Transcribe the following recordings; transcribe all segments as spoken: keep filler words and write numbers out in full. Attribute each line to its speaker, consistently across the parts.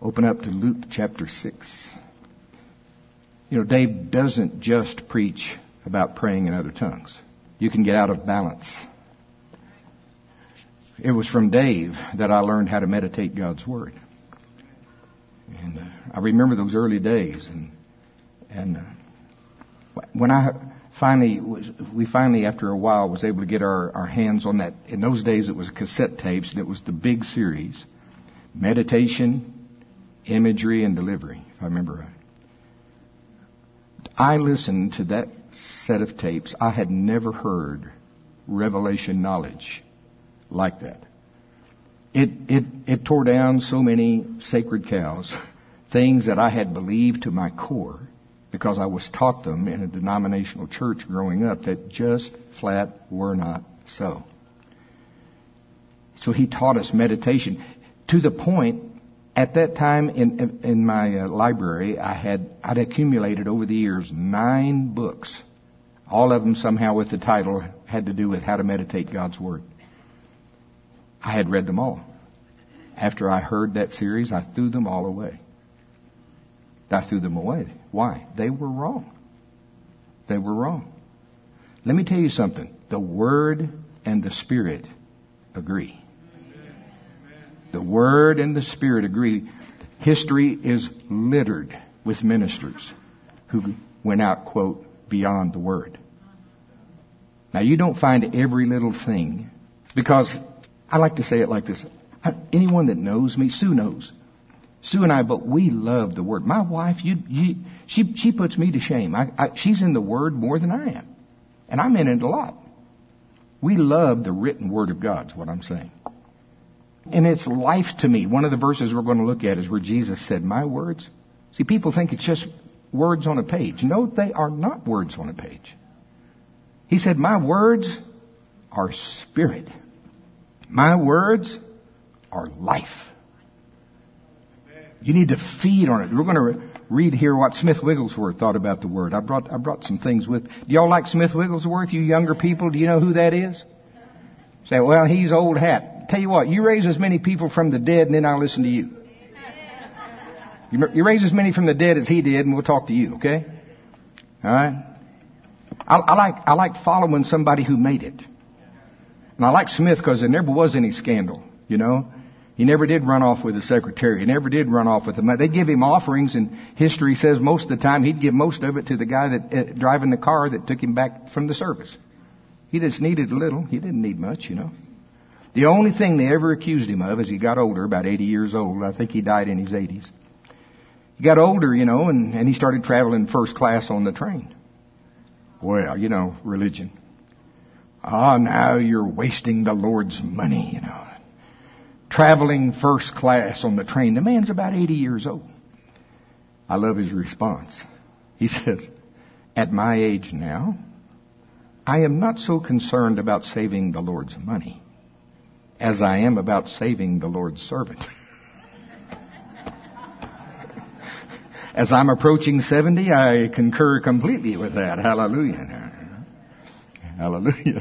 Speaker 1: Open up to Luke chapter six. You know, Dave doesn't just preach about praying in other tongues. You can get out of balance. It was from Dave that I learned how to meditate God's Word. And uh, I remember those early days. And and uh, when I finally, was, we finally, after a while, was able to get our, our hands on that. In those days, it was cassette tapes, and it was the big series. Meditation, Imagery, and Delivery, if I remember right. I listened to that set of tapes. I had never heard revelation knowledge like that. It, it, it tore down so many sacred cows, things that I had believed to my core because I was taught them in a denominational church growing up that just flat were not so. So he taught us meditation to the point, at that time in, in my uh, library, I had, I'd accumulated over the years nine books. All of them somehow with the title had to do with how to meditate God's Word. I had read them all. After I heard that series, I threw them all away. I threw them away. Why? They were wrong. They were wrong. Let me tell you something. The Word and the Spirit agree. The Word and the Spirit agree. History is littered with ministers who went out, quote, beyond the Word. Now, you don't find every little thing, because I like to say it like this. I, anyone that knows me, Sue knows. Sue and I, but we love the Word. My wife, you, you, she, she puts me to shame. I, I, she's in the Word more than I am. And I'm in it a lot. We love the written Word of God, is what I'm saying. And it's life to me. One of the verses we're going to look at is where Jesus said, my words. See, people think it's just words on a page. No, they are not words on a page. He said, my words are spirit. My words are life. You need to feed on it. We're going to re- read here what Smith Wigglesworth thought about the Word. I brought I brought some things with. Do y'all like Smith Wigglesworth, you younger people? Do you know who that is? Say, well, he's old hat. Tell you what, you raise as many people from the dead and then I'll listen to you. You, you raise as many from the dead as he did and we'll talk to you, okay? All right? I, I like I like following somebody who made it. And I like Smith because there never was any scandal, you know. He never did run off with a secretary. He never did run off with a... They'd give him offerings, and history says most of the time he'd give most of it to the guy that uh, driving the car that took him back from the service. He just needed a little. He didn't need much, you know. The only thing they ever accused him of as he got older, about eighty years old, I think he died in his eighties. He got older, you know, and, and he started traveling first class on the train. Well, you know, religion. Ah, now you're wasting the Lord's money, you know. Traveling first class on the train. The man's about eighty years old. I love his response. He says, at my age now, I am not so concerned about saving the Lord's money as I am about saving the Lord's servant. As I'm approaching seventy, I concur completely with that. Hallelujah. Hallelujah.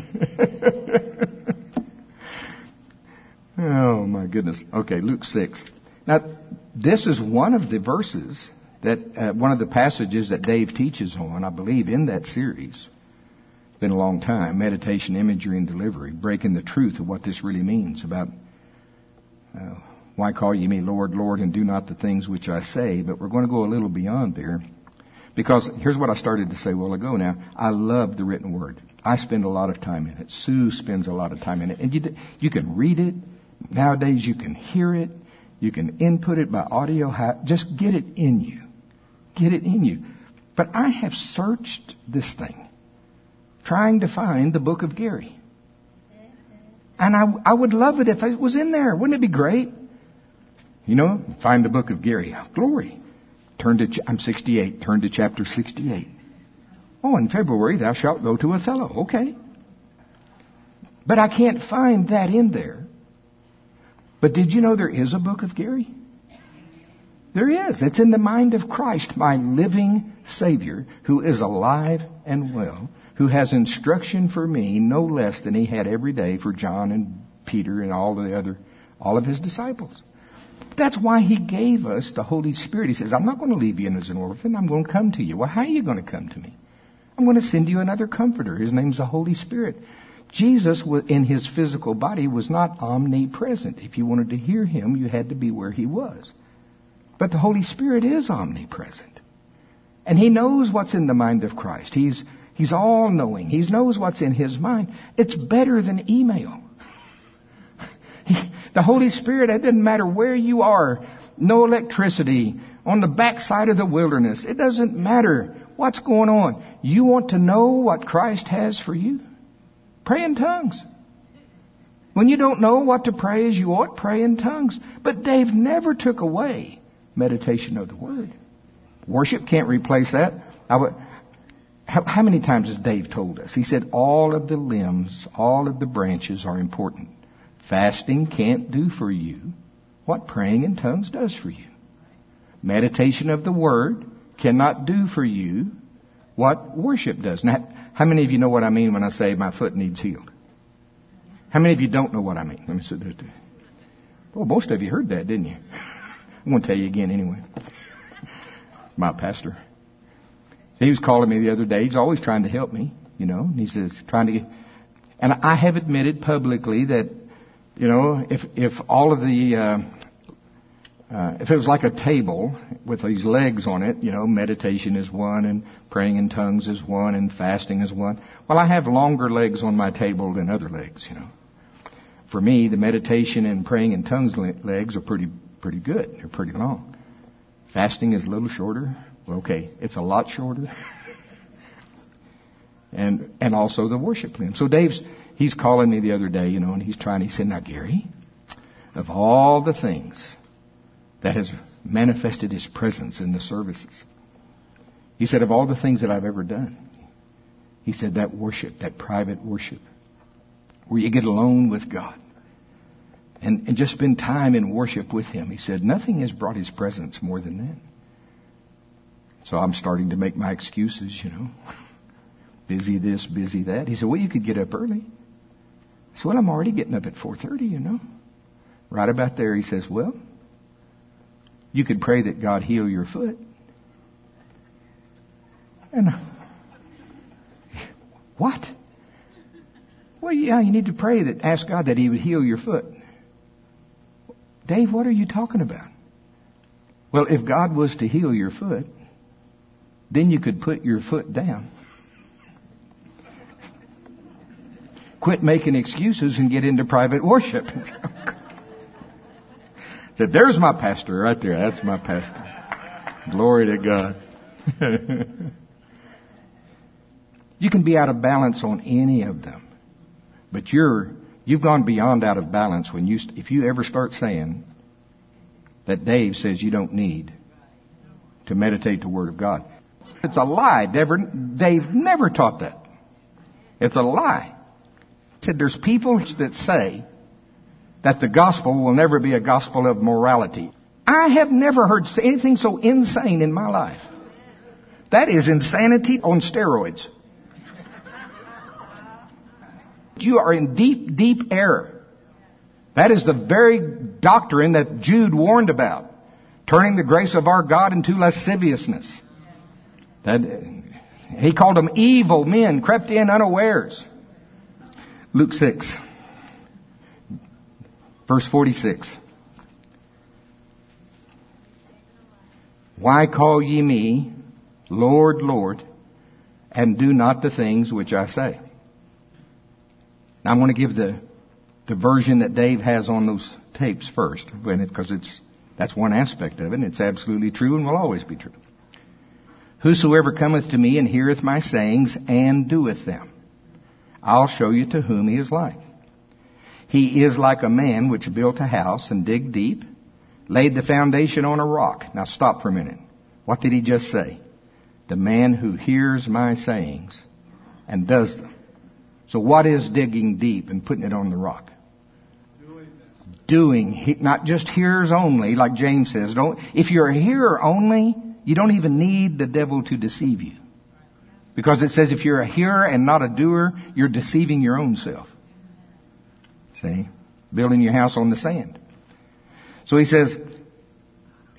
Speaker 1: Oh, my goodness. Okay, Luke six. Now, this is one of the verses that, uh, one of the passages that Dave teaches on, I believe, in that series. It's been a long time. Meditation, Imagery, and Delivery. Breaking the truth of what this really means about uh, why call ye me Lord, Lord, and do not the things which I say. But we're going to go a little beyond there. Because here's what I started to say a while ago now. I love the written word. I spend a lot of time in it. Sue spends a lot of time in it. And you, you can read it. Nowadays you can hear it. You can input it by audio. Just get it in you. Get it in you. But I have searched this thing, trying to find the book of Gary. And I, I would love it if it was in there. Wouldn't it be great? You know, find the book of Gary. Glory. Turn to, I'm sixty-eight. Turn to chapter sixty-eight. Oh, in February thou shalt go to Othello. Okay. But I can't find that in there. But did you know there is a book of Gary? There is. It's in the mind of Christ, my living Savior, who is alive and well, who has instruction for me no less than he had every day for John and Peter and all the other, all of his disciples. That's why He gave us the Holy Spirit. He says, I'm not going to leave you as an orphan. I'm going to come to you. Well, how are you going to come to me? I'm going to send you another comforter. His name's the Holy Spirit. Jesus, in His physical body, was not omnipresent. If you wanted to hear Him, you had to be where He was. But the Holy Spirit is omnipresent. And He knows what's in the mind of Christ. He's, he's all-knowing. He knows what's in His mind. It's better than email. The Holy Spirit, it doesn't matter where you are, no electricity, on the backside of the wilderness. It doesn't matter what's going on. You want to know what Christ has for you? Pray in tongues. When you don't know what to pray as you ought, pray in tongues. But Dave never took away meditation of the Word. Worship can't replace that. I would, how, how many times has Dave told us? He said all of the limbs, all of the branches are important. Fasting can't do for you what praying in tongues does for you. Meditation of the Word cannot do for you what worship does. Now, how many of you know what I mean when I say my foot needs healed? How many of you don't know what I mean? Let me sit there. Well, most of you heard that, didn't you? I'm going to tell you again anyway. My pastor. He was calling me the other day. He's always trying to help me, you know. And he says, trying to get... And I have admitted publicly that, you know, if if all of the... Uh, Uh, if it was like a table with these legs on it, you know, meditation is one and praying in tongues is one and fasting is one. Well, I have longer legs on my table than other legs, you know. For me, the meditation and praying in tongues legs are pretty pretty good. They're pretty long. Fasting is a little shorter. Well, okay, it's a lot shorter. and and also the worship limb. So Dave's, he's calling me the other day, you know, and he's trying, he said, now Gary, of all the things that has manifested His presence in the services. He said, of all the things that I've ever done, he said that worship, that private worship, where you get alone with God and, and just spend time in worship with Him. He said, nothing has brought His presence more than that. So I'm starting to make my excuses, you know. Busy this, busy that. He said, well, you could get up early. I said, well, I'm already getting up at four thirty, you know. Right about there, he says, well, you could pray that God heal your foot. And what? Well, yeah, you need to pray that, ask God that He would heal your foot. Dave, what are you talking about? Well, if God was to heal your foot, then you could put your foot down. Quit making excuses and get into private worship. Said, there's my pastor right there. That's my pastor. Glory to God. You can be out of balance on any of them. But you're, you've gone beyond out of balance when you, if you ever start saying that Dave says you don't need to meditate the Word of God. It's a lie. Dave never taught that. It's a lie. He said there's people that say that the gospel will never be a gospel of morality. I have never heard anything so insane in my life. That is insanity on steroids. You are in deep, deep error. That is the very doctrine that Jude warned about. Turning the grace of our God into lasciviousness. That, he called them evil men, crept in unawares. Luke six. Verse forty-six. Why call ye me, Lord, Lord, and do not the things which I say? Now I'm going to give the, the version that Dave has on those tapes first, because it's, that's one aspect of it, and it's absolutely true and will always be true. Whosoever cometh to me and heareth my sayings and doeth them, I'll show you to whom he is like. He is like a man which built a house and digged deep, laid the foundation on a rock. Now stop for a minute. What did he just say? The man who hears my sayings and does them. So what is digging deep and putting it on the rock? Doing. Doing. Not just hearers only, like James says. Don't. If you're a hearer only, you don't even need the devil to deceive you. Because it says if you're a hearer and not a doer, you're deceiving your own self. See? Building your house on the sand. So he says,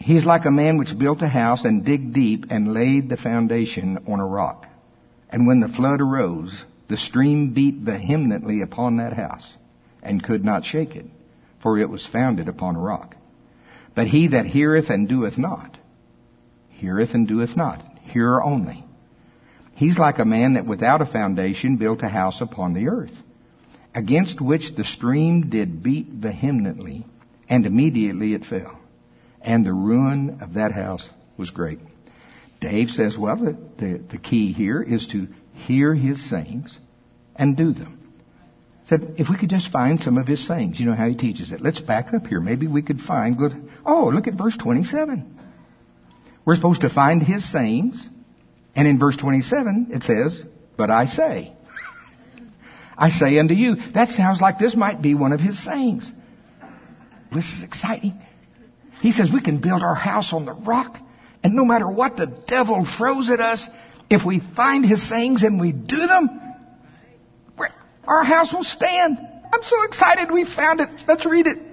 Speaker 1: He's like a man which built a house and digged deep and laid the foundation on a rock. And when the flood arose, the stream beat vehemently upon that house and could not shake it, for it was founded upon a rock. But he that heareth and doeth not, heareth and doeth not, hearer only. He's like a man that without a foundation built a house upon the earth, against which the stream did beat vehemently, and immediately it fell. And the ruin of that house was great. Dave says, well, the, the, the key here is to hear his sayings and do them. Said, if we could just find some of his sayings, you know how he teaches it. Let's back up here. Maybe we could find good. Oh, look at verse twenty-seven. We're supposed to find his sayings. And in verse twenty-seven, it says, but I say. I say unto you. That sounds like this might be one of his sayings. This is exciting. He says we can build our house on the rock. And no matter what the devil throws at us, if we find his sayings and we do them, our house will stand. I'm so excited we found it. Let's read it.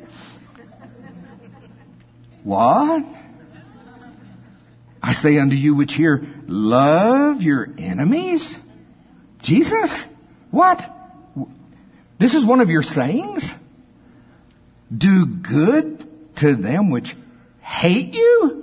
Speaker 1: What? I say unto you which hear, love your enemies? Jesus? What? This is one of your sayings? Do good to them which hate you?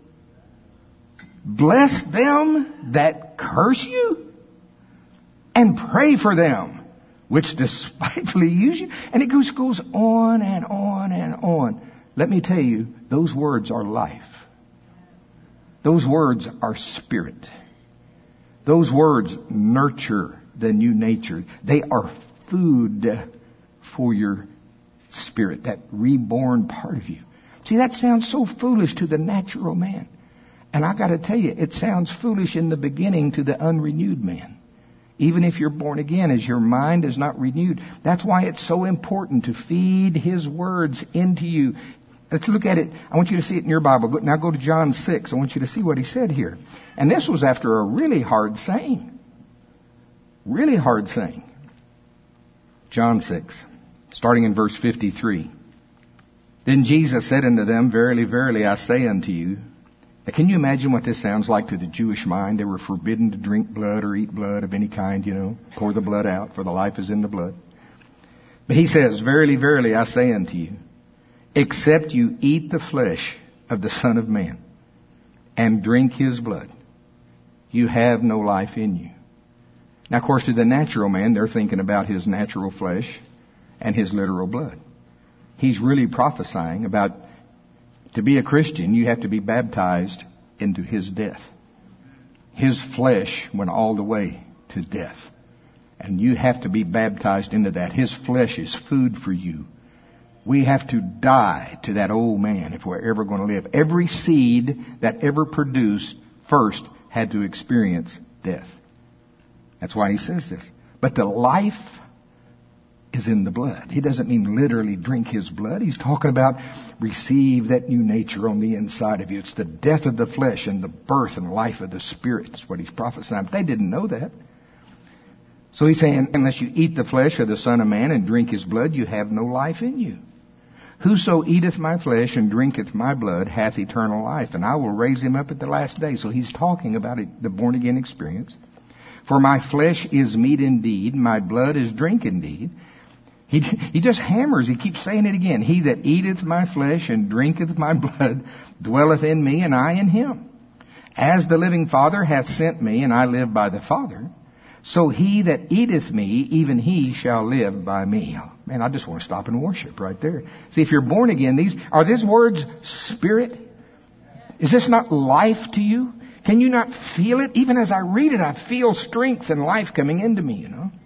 Speaker 1: Bless them that curse you? And pray for them which despitefully use you? And it goes, goes on and on and on. Let me tell you, those words are life. Those words are spirit. Those words nurture the new nature. They are food for your spirit, that reborn part of you. See, that sounds so foolish to the natural man. And I got to tell you, it sounds foolish in the beginning to the unrenewed man. Even if you're born again, as your mind is not renewed. That's why it's so important to feed his words into you. Let's look at it. I want you to see it in your Bible. Now go to John six. I want you to see what he said here. And this was after a really hard saying. Really hard saying. John six, starting in verse fifty-three. Then Jesus said unto them, verily, verily, I say unto you. Now, can you imagine what this sounds like to the Jewish mind? They were forbidden to drink blood or eat blood of any kind, you know. Pour the blood out, for the life is in the blood. But he says, verily, verily, I say unto you, except you eat the flesh of the Son of Man and drink his blood, you have no life in you. Now, of course, to the natural man, they're thinking about his natural flesh and his literal blood. He's really prophesying about, to be a Christian, you have to be baptized into his death. His flesh went all the way to death. And you have to be baptized into that. His flesh is food for you. We have to die to that old man if we're ever going to live. Every seed that ever produced first had to experience death. That's why he says this. But the life is in the blood. He doesn't mean literally drink his blood. He's talking about receive that new nature on the inside of you. It's the death of the flesh and the birth and life of the spirit. That's what he's prophesying. But they didn't know that. So he's saying, unless you eat the flesh of the Son of Man and drink his blood, you have no life in you. Whoso eateth my flesh and drinketh my blood hath eternal life, and I will raise him up at the last day. So he's talking about it, the born again experience. For my flesh is meat indeed, my blood is drink indeed. He, he just hammers, he keeps saying it again. He that eateth my flesh and drinketh my blood dwelleth in me, and I in him. As the living Father hath sent me, and I live by the Father, so he that eateth me, even he shall live by me. Man, I just want to stop and worship right there. See, if you're born again, these are these words spirit? Is this not life to you? Can you not feel it? Even as I read it, I feel strength and life coming into me, you know.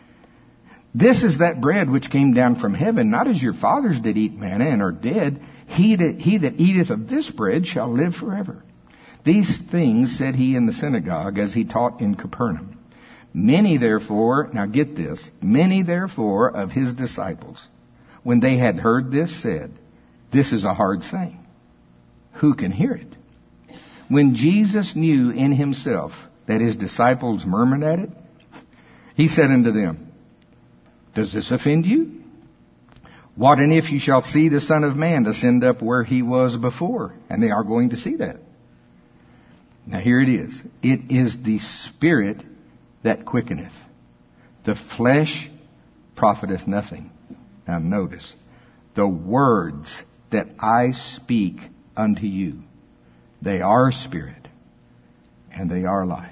Speaker 1: This is that bread which came down from heaven, not as your fathers did eat manna and are dead. He that, he that eateth of this bread shall live forever. These things said he in the synagogue as he taught in Capernaum. Many therefore, now get this, many therefore of his disciples, when they had heard this, said, this is a hard saying. Who can hear it? When Jesus knew in himself that his disciples murmured at it, he said unto them, does this offend you? What and if you shall see the Son of Man ascend up where he was before? And they are going to see that. Now here it is. It is the Spirit that quickeneth. The flesh profiteth nothing. Now notice, the words that I speak unto you, they are spirit and they are life.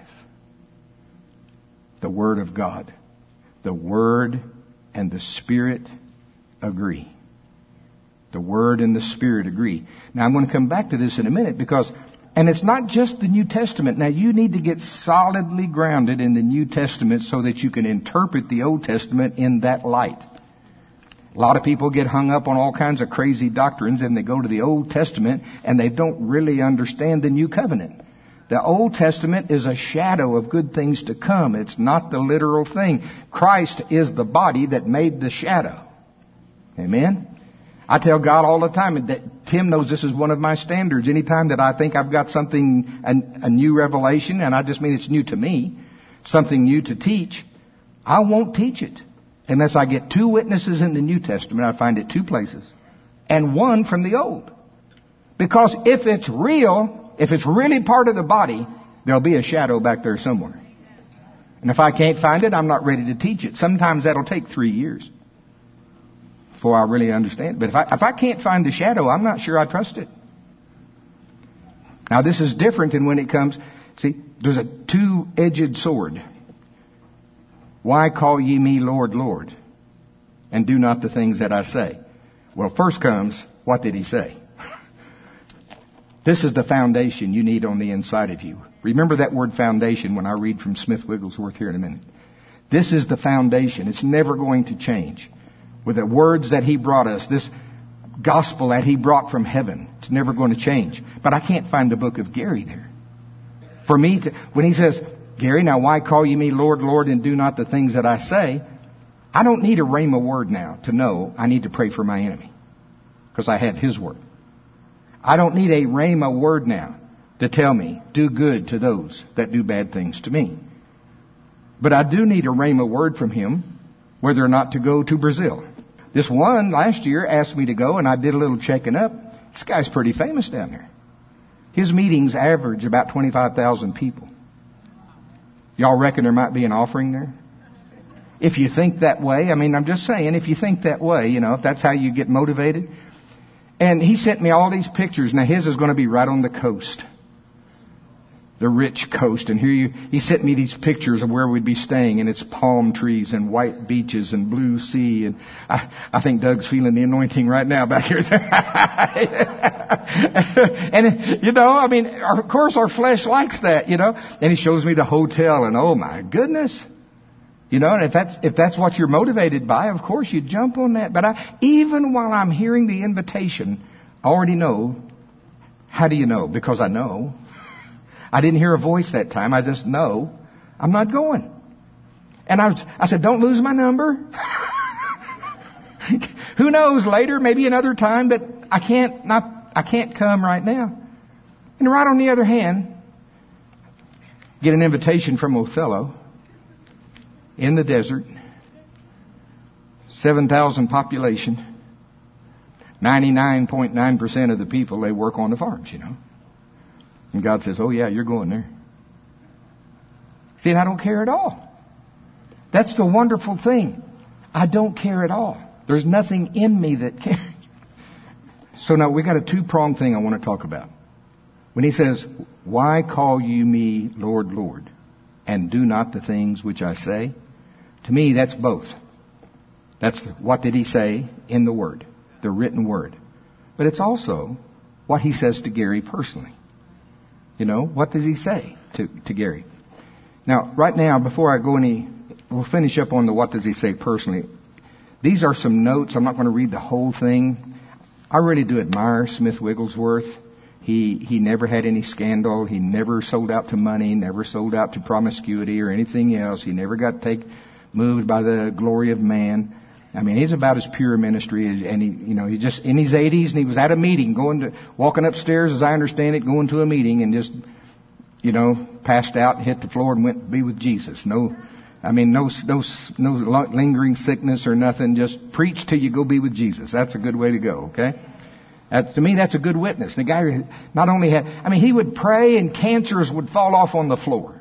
Speaker 1: The Word of God. The Word and the Spirit agree. The Word and the Spirit agree. Now I'm going to come back to this in a minute because, and it's not just the New Testament. Now you need to get solidly grounded in the New Testament so that you can interpret the Old Testament in that light. A lot of people get hung up on all kinds of crazy doctrines and they go to the Old Testament and they don't really understand the New Covenant. The Old Testament is a shadow of good things to come. It's not the literal thing. Christ is the body that made the shadow. Amen? I tell God all the time that Tim knows this is one of my standards. Anytime that I think I've got something, a, a new revelation, and I just mean it's new to me, something new to teach, I won't teach it. Unless I get two witnesses in the New Testament, I find it two places. And one from the Old. Because if it's real, if it's really part of the body, there'll be a shadow back there somewhere. And if I can't find it, I'm not ready to teach it. Sometimes that'll take three years before I really understand it. But if I, if I can't find the shadow, I'm not sure I trust it. Now this is different than when it comes, see, there's a two-edged sword. Why call ye me Lord, Lord, and do not the things that I say? Well, first comes, what did he say? This is the foundation you need on the inside of you. Remember that word foundation when I read from Smith Wigglesworth here in a minute. This is the foundation. It's never going to change. With the words that he brought us, this gospel that he brought from heaven, it's never going to change. But I can't find the book of Gary there. For me to, when he says, Gary, now why call you me Lord, Lord, and do not the things that I say? I don't need a rhema word now to know I need to pray for my enemy. Because I have his word. I don't need a rhema word now to tell me, do good to those that do bad things to me. But I do need a rhema word from him, whether or not to go to Brazil. This one last year asked me to go, and I did a little checking up. This guy's pretty famous down there. His meetings average about twenty-five thousand people. Y'all reckon there might be an offering there? If you think that way, I mean, I'm just saying, if you think that way, you know, if that's how you get motivated. And he sent me all these pictures. Now his is going to be right on the coast. The rich coast. And here you, he sent me these pictures of where we'd be staying. And it's palm trees and white beaches and blue sea. And I, I think Doug's feeling the anointing right now back here. And, you know, I mean, of course our flesh likes that, you know. And he shows me the hotel and oh my goodness. You know, and if that's, if that's what you're motivated by, of course you jump on that. But I, even while I'm hearing the invitation, I already know. How do you know? Because I know. I didn't hear a voice that time. I just know I'm not going. And I was, I said, don't lose my number. Who knows later, maybe another time, but I can't not, I can't come right now. And right on the other hand, get an invitation from Othello in the desert, seven thousand population, ninety-nine point nine percent of the people, they work on the farms, you know. And God says, oh yeah, you're going there. See, and I don't care at all. That's the wonderful thing. I don't care at all. There's nothing in me that cares. So now we got a two-pronged thing I want to talk about. When he says, why call you me Lord, Lord, and do not the things which I say? To me, that's both. That's what did he say in the Word, the written Word. But it's also what he says to Gary personally. You know, what does he say to, to Gary? Now, right now, before I go any, we'll finish up on the what does he say personally. These are some notes. I'm not going to read the whole thing. I really do admire Smith Wigglesworth. He he never had any scandal. He never sold out to money, never sold out to promiscuity or anything else. He never got take, moved by the glory of man. I mean, he's about as pure a ministry as, and he, you know, he just in his eighties, and he was at a meeting, going to walking upstairs, as I understand it, going to a meeting, and just, you know, passed out and hit the floor and went to be with Jesus. No, I mean, no, no, no lingering sickness or nothing. Just preach till you go be with Jesus. That's a good way to go, okay? That's, to me, that's a good witness. The guy not only had, I mean, he would pray and cancers would fall off on the floor.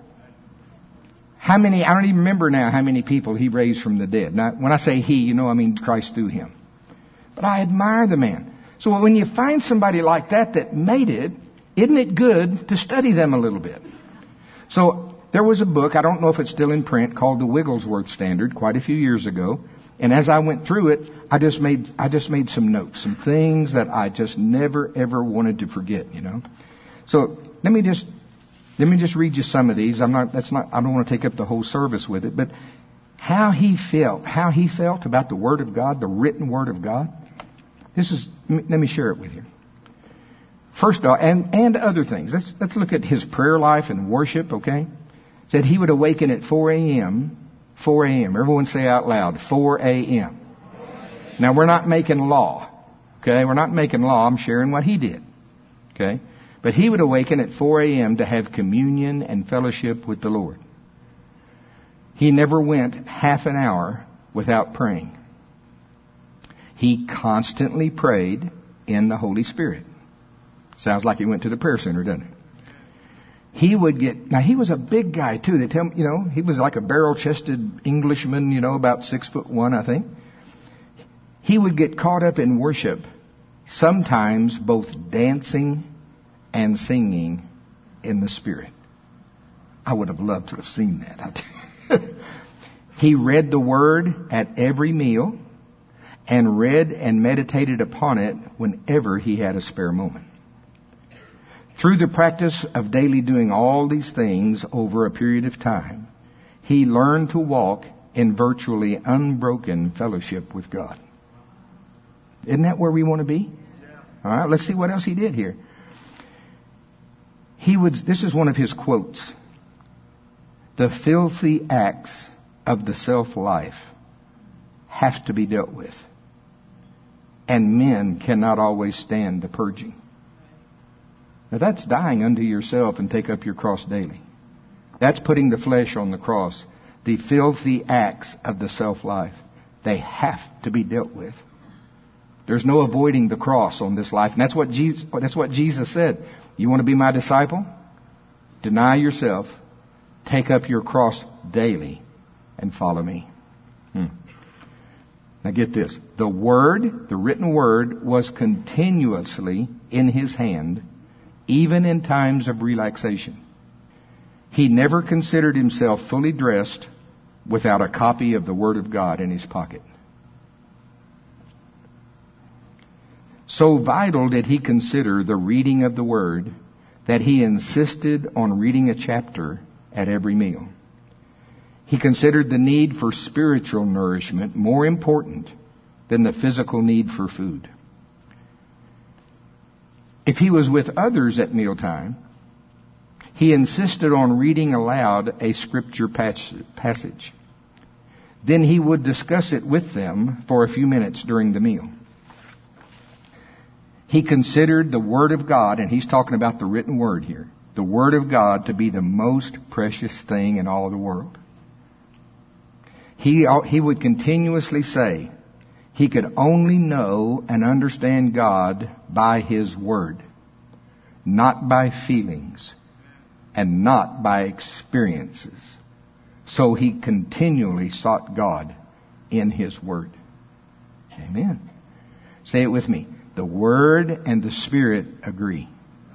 Speaker 1: How many, I don't even remember now how many people he raised from the dead. Now, when I say he, you know, I mean Christ through him. But I admire the man. So when you find somebody like that that made it, isn't it good to study them a little bit? So there was a book, I don't know if it's still in print, called The Wigglesworth Standard quite a few years ago. And as I went through it, I just made, I just made some notes, some things that I just never ever wanted to forget, you know. So let me just, let me just read you some of these. I'm not, that's not, I don't want to take up the whole service with it, but how he felt, how he felt about the Word of God, the written Word of God. This is, let me share it with you. First of all, and, and other things. Let's, let's look at his prayer life and worship, okay? Said he would awaken at four a.m., four a.m. Everyone say out loud, four a.m. Now, we're not making law, okay? We're not making law. I'm sharing what he did, okay? But he would awaken at four a.m. to have communion and fellowship with the Lord. He never went half an hour without praying. He constantly prayed in the Holy Spirit. Sounds like he went to the prayer center, doesn't it? He would get, now he was a big guy too. They tell me, you know, he was like a barrel-chested Englishman, you know, about six foot one, I think. He would get caught up in worship, sometimes both dancing and singing in the Spirit. I would have loved to have seen that. He read the Word at every meal and read and meditated upon it whenever he had a spare moment. Through the practice of daily doing all these things over a period of time, he learned to walk in virtually unbroken fellowship with God. Isn't that where we want to be? All right, let's see what else he did here. He would, this is one of his quotes. The filthy acts of the self-life have to be dealt with, and men cannot always stand the purging. Now that's dying unto yourself and take up your cross daily. That's putting the flesh on the cross. The filthy acts of the self-life, they have to be dealt with. There's no avoiding the cross on this life. And that's what Jesus, that's what Jesus said. You want to be my disciple? Deny yourself, take up your cross daily, and follow me. Hmm. Now get this. The Word, the written Word, was continuously in his hand, even in times of relaxation. He never considered himself fully dressed without a copy of the Word of God in his pocket. So vital did he consider the reading of the Word that he insisted on reading a chapter at every meal. He considered the need for spiritual nourishment more important than the physical need for food. If he was with others at mealtime, he insisted on reading aloud a scripture passage. Then he would discuss it with them for a few minutes during the meal. He considered the Word of God, and he's talking about the written Word here, the Word of God to be the most precious thing in all the world. He, he would continuously say he could only know and understand God by His Word, not by feelings and not by experiences. So he continually sought God in His Word. Amen. Say it with me. The Word and the Spirit agree.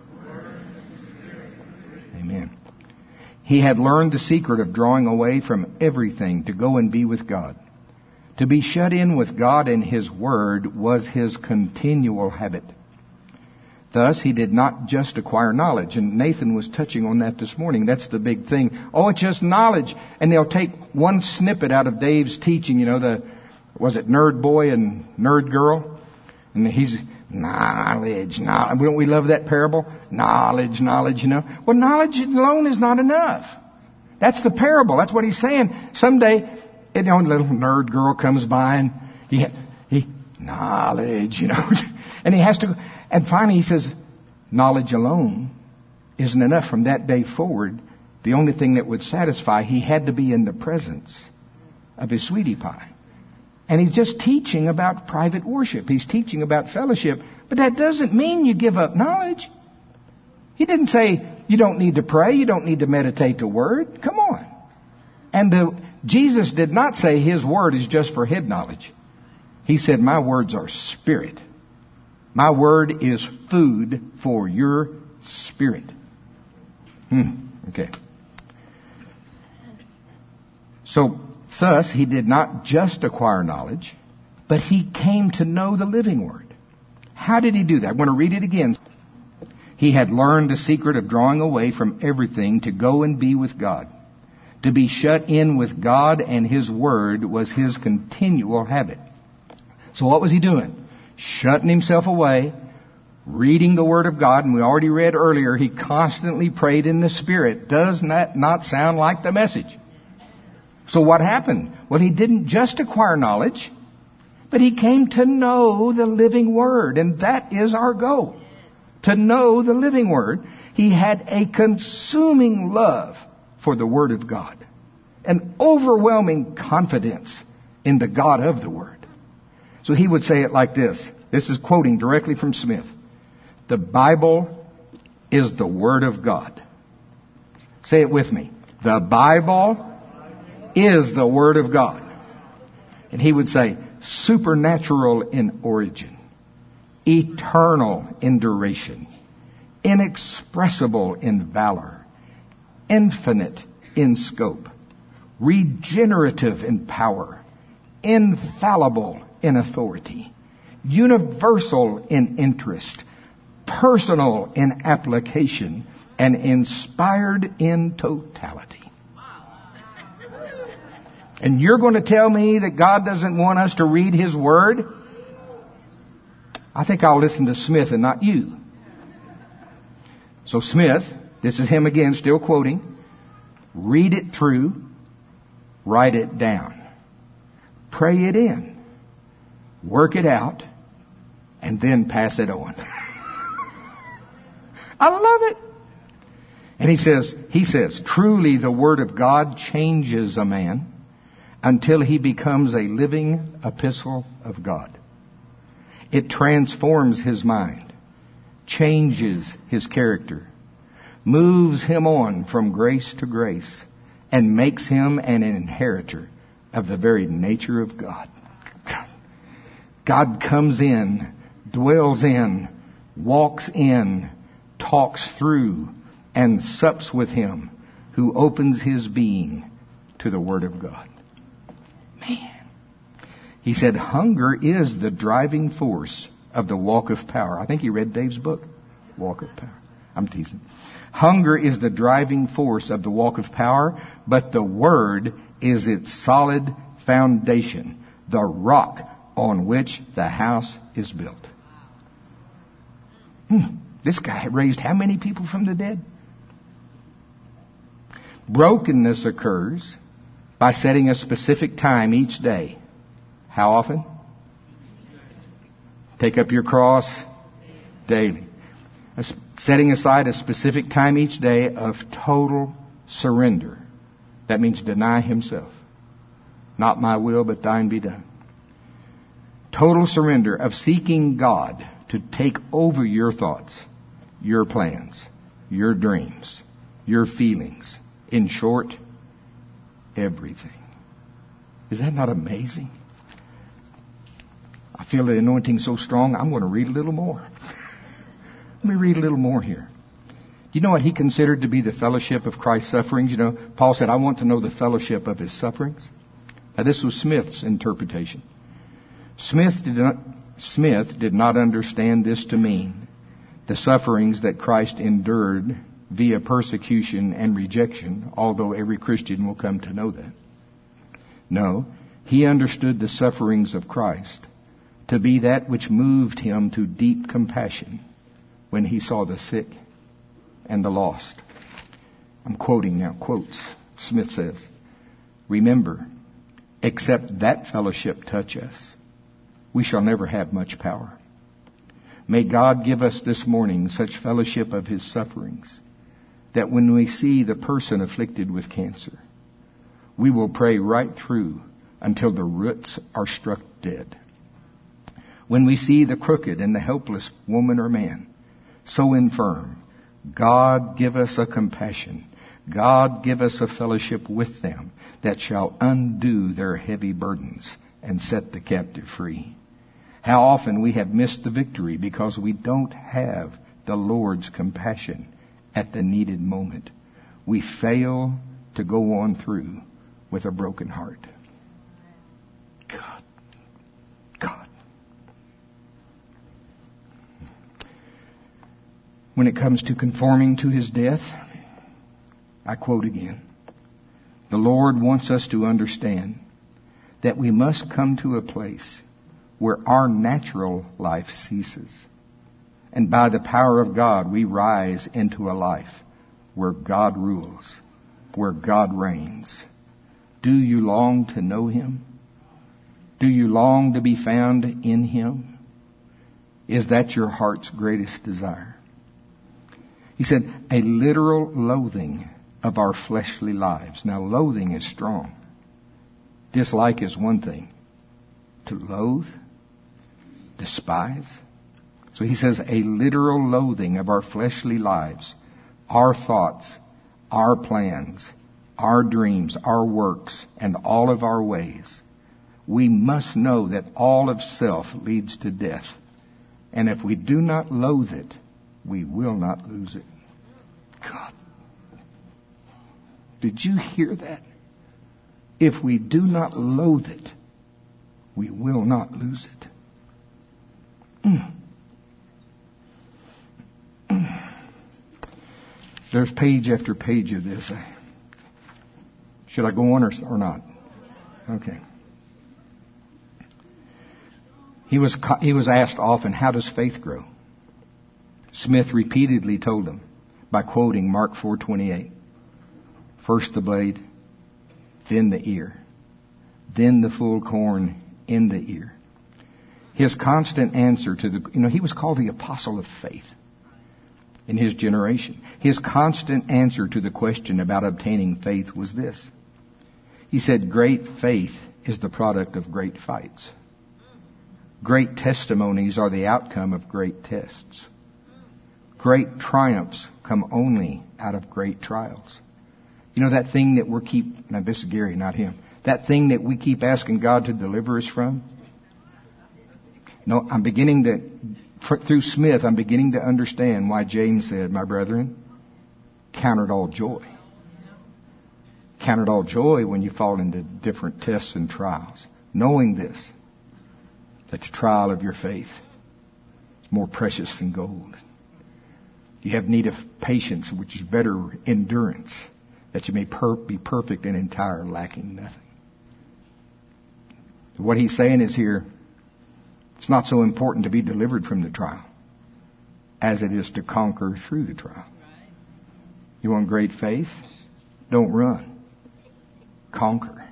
Speaker 1: Amen. He had learned the secret of drawing away from everything to go and be with God. To be shut in with God and His Word was his continual habit. Thus, he did not just acquire knowledge. And Nathan was touching on that this morning. That's the big thing. Oh, it's just knowledge. And they'll take one snippet out of Dave's teaching. You know, the, was it Nerd Boy and Nerd Girl? And he's, knowledge, knowledge. Don't we love that parable? Knowledge, knowledge, you know. Well, knowledge alone is not enough. That's the parable. That's what he's saying. Someday, you know, a little nerd girl comes by and he, he, knowledge, you know. And he has to, and finally he says, knowledge alone isn't enough. From that day forward, the only thing that would satisfy, he had to be in the presence of his sweetie pie. And he's just teaching about private worship. He's teaching about fellowship. But that doesn't mean you give up knowledge. He didn't say you don't need to pray, you don't need to meditate the Word. Come on. And the, Jesus did not say his Word is just for head knowledge. He said, my words are spirit. My Word is food for your spirit. Hmm. Okay. So, thus, he did not just acquire knowledge, but he came to know the living Word. How did he do that? I'm going to read it again. He had learned the secret of drawing away from everything to go and be with God. To be shut in with God and His Word was his continual habit. So what was he doing? Shutting himself away, reading the Word of God, and we already read earlier, he constantly prayed in the Spirit. Does that not sound like the message? So what happened? Well, he didn't just acquire knowledge, but he came to know the living Word, and that is our goal. To know the living Word. He had a consuming love for the Word of God. An overwhelming confidence in the God of the Word. So he would say it like this. This is quoting directly from Smith. The Bible is the Word of God. Say it with me. The Bible is the Word of God. And he would say, supernatural in origin, eternal in duration, inexpressible in valor, infinite in scope, regenerative in power, infallible in authority, universal in interest, personal in application, and inspired in totality. And you're going to tell me that God doesn't want us to read His Word? I think I'll listen to Smith and not you. So Smith, this is him again, still quoting, read it through, write it down, pray it in, work it out, and then pass it on. I love it. And he says, he says, truly the Word of God changes a man until he becomes a living epistle of God. It transforms his mind, changes his character, moves him on from grace to grace, and makes him an inheritor of the very nature of God. God comes in, dwells in, walks in, talks through, and sups with him who opens his being to the Word of God. Man. He said, hunger is the driving force of the walk of power. I think you read Dave's book, Walk of Power. I'm teasing. Hunger is the driving force of the walk of power, but the Word is its solid foundation, the rock on which the house is built. Hmm. This guy raised how many people from the dead? Brokenness occurs by setting a specific time each day. How often? Take up your cross daily. Setting aside a specific time each day of total surrender. That means deny himself. Not my will, but thine be done. Total surrender of seeking God to take over your thoughts, your plans, your dreams, your feelings. In short, everything. Is that not amazing? I feel the anointing so strong, I'm going to read a little more. Let me read a little more here. Do you know what he considered to be the fellowship of Christ's sufferings? You know, Paul said, I want to know the fellowship of his sufferings. Now, this was Smith's interpretation. Smith did not, Smith did not understand this to mean the sufferings that Christ endured via persecution and rejection, although every Christian will come to know that. No, he understood the sufferings of Christ to be that which moved him to deep compassion when he saw the sick and the lost. I'm quoting now, quotes. Smith says, remember, except that fellowship touch us, we shall never have much power. May God give us this morning such fellowship of His sufferings that when we see the person afflicted with cancer, we will pray right through until the roots are struck dead. When we see the crooked and the helpless woman or man so infirm, God give us a compassion. God give us a fellowship with them that shall undo their heavy burdens and set the captive free. How often we have missed the victory because we don't have the Lord's compassion at the needed moment. We fail to go on through with a broken heart. God. God. When it comes to conforming to His death, I quote again, the Lord wants us to understand that we must come to a place where our natural life ceases. And by the power of God, we rise into a life where God rules, where God reigns. Do you long to know Him? Do you long to be found in Him? Is that your heart's greatest desire? He said, a literal loathing of our fleshly lives. Now, loathing is strong. Dislike is one thing. To loathe, despise. So he says a literal loathing of our fleshly lives, our thoughts, our plans, our dreams, our works, and all of our ways. We must know that all of self leads to death. And if we do not loathe it, we will not lose it. God. Did you hear that? If we do not loathe it, we will not lose it. Mm. Mm. There's page after page of this. Should I go on or, or not? Okay. He was, he was asked often, how does faith grow? Smith repeatedly told him by quoting Mark four twenty-eight. First the blade, then the ear, then the full corn in the ear. His constant answer to the, you know, he was called the apostle of faith in his generation. His constant answer to the question about obtaining faith was this. He said, great faith is the product of great fights. Great testimonies are the outcome of great tests. Great triumphs come only out of great trials. You know that thing that we keep, now this is Gary, not him, that thing that we keep asking God to deliver us from? No, I'm beginning to, through Smith, I'm beginning to understand why James said, my brethren, count it all joy. Count it all joy when you fall into different tests and trials, knowing this, that the trial of your faith is more precious than gold. You have need of patience, which is better endurance, that you may per- be perfect and entire, lacking nothing. What he's saying is here, it's not so important to be delivered from the trial as it is to conquer through the trial. You want great faith? Don't run. Conquer.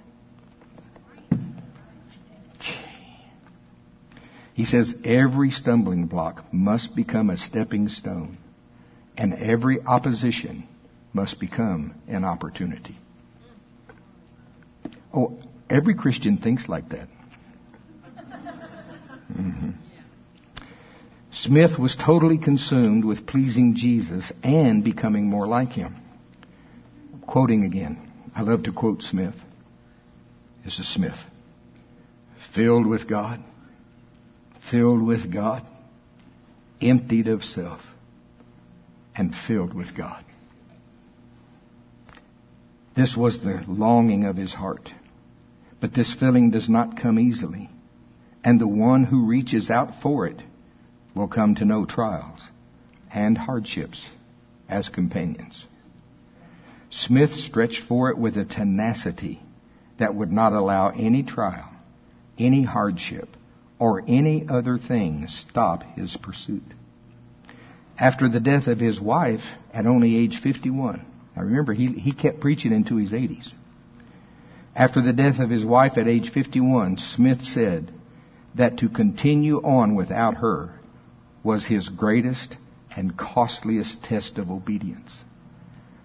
Speaker 1: He says every stumbling block must become a stepping stone, and every opposition must become an opportunity. Oh, every Christian thinks like that. Mm-hmm. Smith was totally consumed with pleasing Jesus and becoming more like Him. Quoting again. I love to quote Smith. This is Smith. Filled with God. Filled with God. Emptied of self. And filled with God. This was the longing of his heart. But this filling does not come easily. And the one who reaches out for it will come to know trials and hardships as companions. Smith stretched for it with a tenacity that would not allow any trial, any hardship, or any other thing stop his pursuit. After the death of his wife at only age fifty-one, now remember, he, he kept preaching into his eighties. After the death of his wife at age fifty-one, Smith said that to continue on without her was his greatest and costliest test of obedience.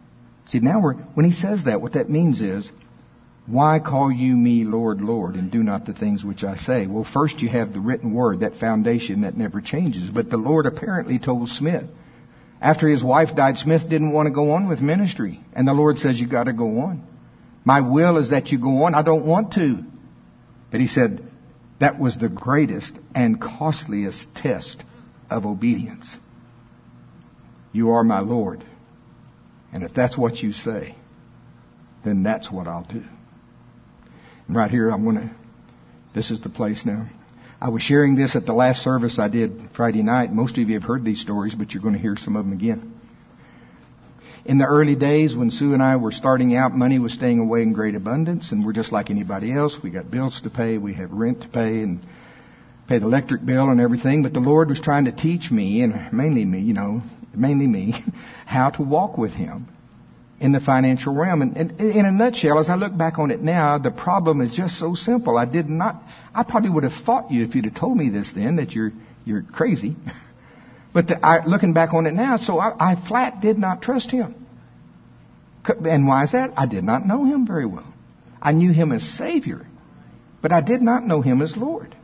Speaker 1: See, now we're, when he says that, what that means is, why call you me Lord, Lord, and do not the things which I say? Well, first you have the written word, that foundation that never changes. But the Lord apparently told Smith, after his wife died, Smith didn't want to go on with ministry. And the Lord says, you got to go on. My will is that you go on. I don't want to. But he said, that was the greatest and costliest test of obedience. You are my Lord. And if that's what you say, then that's what I'll do. And right here, I'm going to, this is the place now. I was sharing this at the last service I did Friday night. Most of you have heard these stories, but you're going to hear some of them again. In the early days when Sue and I were starting out, money was staying away in great abundance, and we're just like anybody else. We got bills to pay, we have rent to pay, and pay the electric bill and everything. But the Lord was trying to teach me, and mainly me, you know, mainly me, how to walk with Him in the financial realm. And, and in a nutshell, as I look back on it now, the problem is just so simple. I did not, I probably would have fought you if you'd have told me this then, that you're you're crazy. But the, I, looking back on it now, so I, I flat did not trust Him. And why is that? I did not know Him very well. I knew Him as Savior, but I did not know Him as Lord.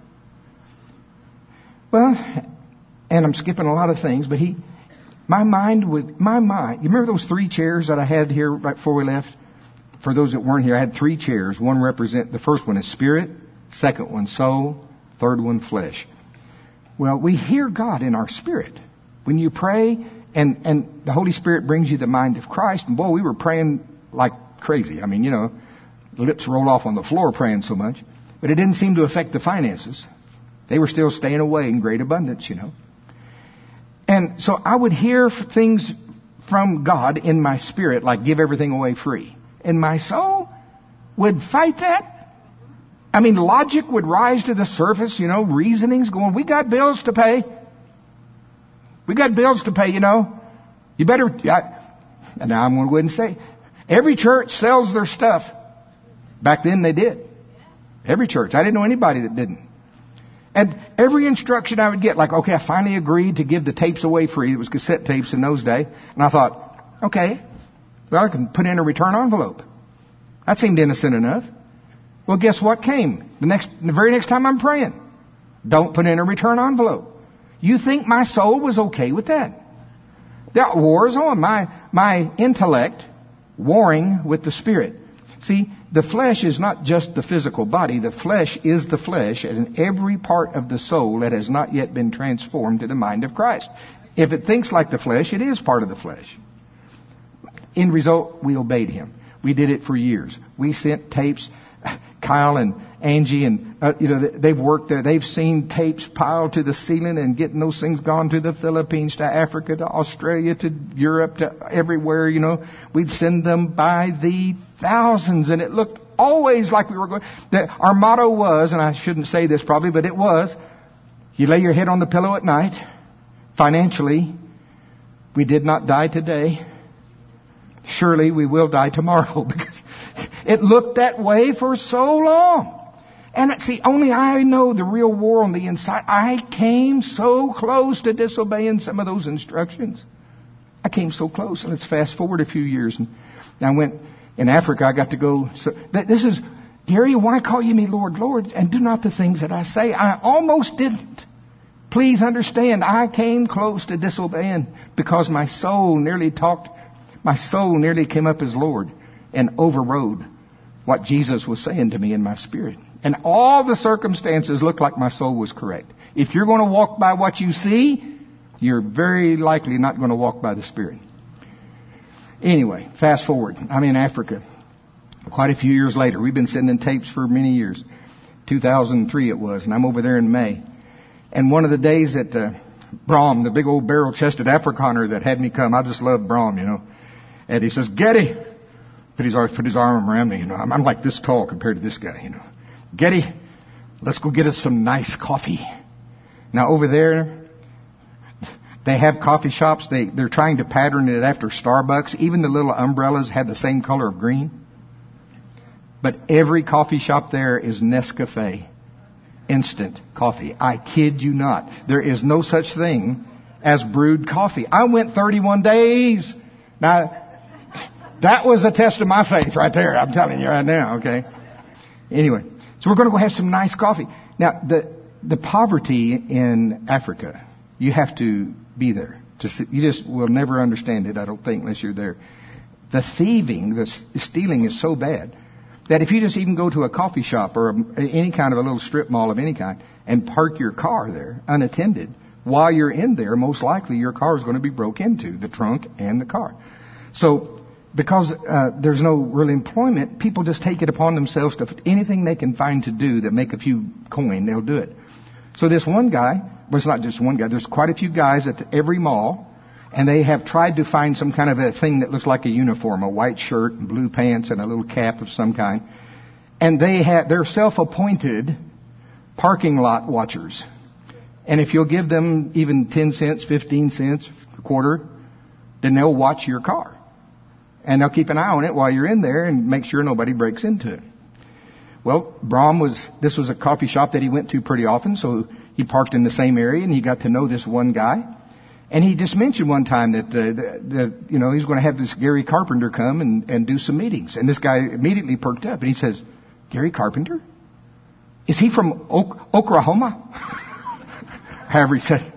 Speaker 1: Well, and I'm skipping a lot of things, but He, my mind would, my mind, you remember those three chairs that I had here right before we left? For those that weren't here, I had three chairs. One represent, the first one is spirit, second one soul, third one flesh. Well, we hear God in our spirit. When you pray, and, and the Holy Spirit brings you the mind of Christ, and boy, we were praying like crazy. I mean, you know, lips rolled off on the floor praying so much. But it didn't seem to affect the finances. They were still staying away in great abundance, you know. And so I would hear things from God in my spirit, like give everything away free. And my soul would fight that. I mean, logic would rise to the surface, you know, reasonings going, we got bills to pay. We got bills to pay, you know. You better, I, and now I'm going to go ahead and say, every church sells their stuff. Back then they did. Every church. I didn't know anybody that didn't. And every instruction I would get, like, okay, I finally agreed to give the tapes away free. It was cassette tapes in those days. And I thought, okay, well, I can put in a return envelope. That seemed innocent enough. Well, guess what came? The next, the very next time I'm praying. Don't put in a return envelope. You think my soul was okay with that? That war is on. My, my intellect warring with the spirit. See, the flesh is not just the physical body. The flesh is the flesh and every part of the soul that has not yet been transformed to the mind of Christ. If it thinks like the flesh, it is part of the flesh. In result, we obeyed Him. We did it for years. We sent tapes. Kyle and Angie and, uh, you know, they've worked there. They've seen tapes piled to the ceiling and getting those things gone to the Philippines, to Africa, to Australia, to Europe, to everywhere, you know. We'd send them by the thousands, and it looked always like we were going. The, our motto was, and I shouldn't say this probably, but it was, you lay your head on the pillow at night. Financially, we did not die today. Surely we will die tomorrow, because it looked that way for so long. And see, only I know the real war on the inside. I came so close to disobeying some of those instructions. I came so close. And let's fast forward a few years. And I went in Africa. I got to go. So this is, Gary, why call you me Lord, Lord, and do not the things that I say? I almost didn't. Please understand, I came close to disobeying because my soul nearly talked, my soul nearly came up as Lord and overrode what Jesus was saying to me in my spirit. And all the circumstances looked like my soul was correct. If you're going to walk by what you see, you're very likely not going to walk by the Spirit. Anyway, fast forward. I'm in Africa. Quite a few years later. We've been sending tapes for many years. two thousand three it was, and I'm over there in May. And one of the days that uh, Brom, the big old barrel-chested Afrikaner that had me come, I just love Brom, you know. And he says, Getty, put his, put his arm around me, you know. I'm, I'm like this tall compared to this guy, you know. Getty, let's go get us some nice coffee. Now over there, they have coffee shops. They, they're trying to pattern it after Starbucks. Even the little umbrellas had the same color of green. But every coffee shop there is Nescafe. Instant coffee. I kid you not. There is no such thing as brewed coffee. I went thirty-one days. Now, That was a test of my faith right there. I'm telling you right now, okay? Anyway, so we're going to go have some nice coffee. Now, the the poverty in Africa, you have to be there. To see, you just will never understand it, I don't think, unless you're there. The thieving, the stealing is so bad that if you just even go to a coffee shop or a, any kind of a little strip mall of any kind and park your car there unattended, while you're in there, most likely your car is going to be broke into, the trunk and the car. So, because uh, there's no real employment, people just take it upon themselves to anything they can find to do that make a few coin, they'll do it. So this one guy, well, it's not just one guy, there's quite a few guys at every mall, and they have tried to find some kind of a thing that looks like a uniform, a white shirt and blue pants and a little cap of some kind. And they have, they're self-appointed parking lot watchers. And if you'll give them even ten cents, fifteen cents, a quarter, then they'll watch your car. And they'll keep an eye on it while you're in there and make sure nobody breaks into it. Well, Brom was, this was a coffee shop that he went to pretty often, so he parked in the same area and he got to know this one guy. And he just mentioned one time that, uh, that, that you know, he's going to have this Gary Carpenter come and, and do some meetings. And this guy immediately perked up and he says, Gary Carpenter? Is he from o- Oklahoma? However he said,